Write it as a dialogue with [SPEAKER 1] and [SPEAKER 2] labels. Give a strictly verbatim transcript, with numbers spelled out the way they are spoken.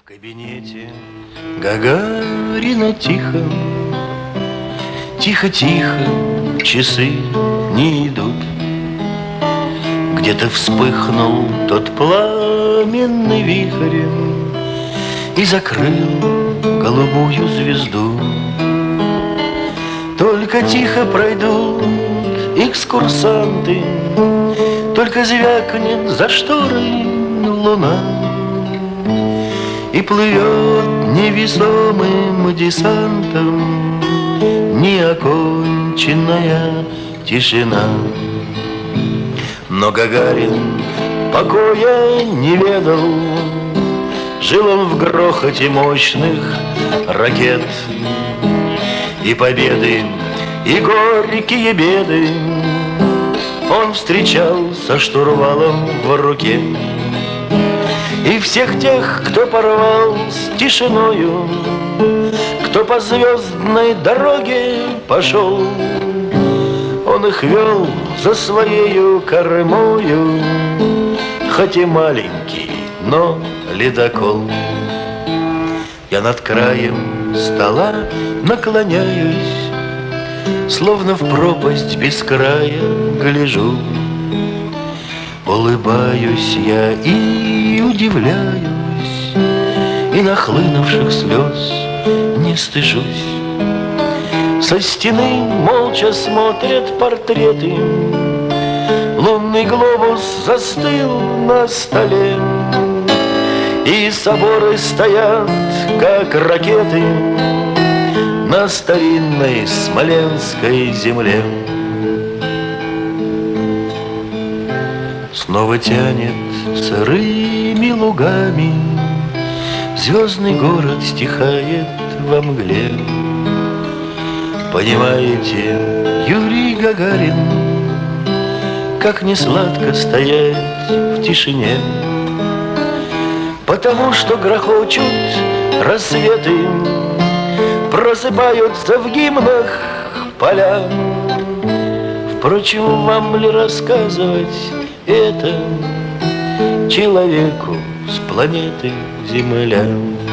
[SPEAKER 1] кабинете Гагарина тихо, тихо-тихо, часы не идут. Где-то вспыхнул тот пламенный вихрь и закрыл голубую звезду. Только тихо пройдут экскурсанты, только звякнет за шторой луна, и плывет невесомым десантом неоконченная тишина. Но Гагарин покоя не ведал, жил он в грохоте мощных ракет. И победы, и горькие беды он встречал со штурвалом в руке. И всех тех, кто порвал с тишиною, кто по звездной дороге пошел, он их вел за своею кормою, хоть и маленький, но ледокол. Я над краем стола наклоняюсь, словно в пропасть без края гляжу. Улыбаюсь я и удивляюсь, и нахлынувших слез не стыжусь. Со стены молча смотрят портреты, лунный глобус застыл на столе, и соборы стоят, как ракеты, на старинной смоленской земле. Снова тянет сырыми лугами, звездный город стихает во мгле. Понимаете, Юрий Гагарин, как несладко стоять в тишине, потому что грохочут рассветы, просыпаются в гимнах поля. Впрочем, вам ли рассказывать это человеку с планеты Земля?